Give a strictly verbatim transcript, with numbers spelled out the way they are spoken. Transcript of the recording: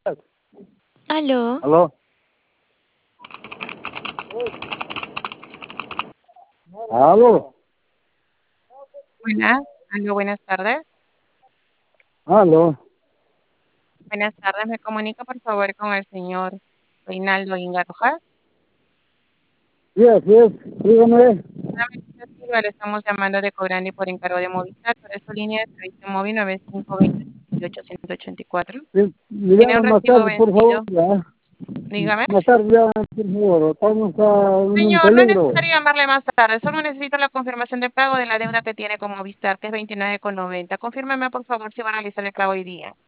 Aló, ¿Aló? ¿Aló? Buenas, aló, buenas tardes. ¿Aló? Buenas tardes, me comunica por favor con el señor Reinaldo Inga Rojas. Sí, así es. Dígame. Solamente Silva, le estamos llamando de Cobrandi por encargo de Movistar, por su línea de servicio móvil nueve cinco dos cero ocho uno ocho cuatro. Sí, me Tiene un llama más recibo tarde, por favor. vencido, Ya. dígame. Más tarde, ya, por favor. Estamos a- en un Señor, no es peligro. necesario llamarle más tarde, solo necesito la confirmación de pago de la deuda que tiene con Movistar, que es veintinueve con noventa. Confírmeme por favor si va a realizar el pago hoy día.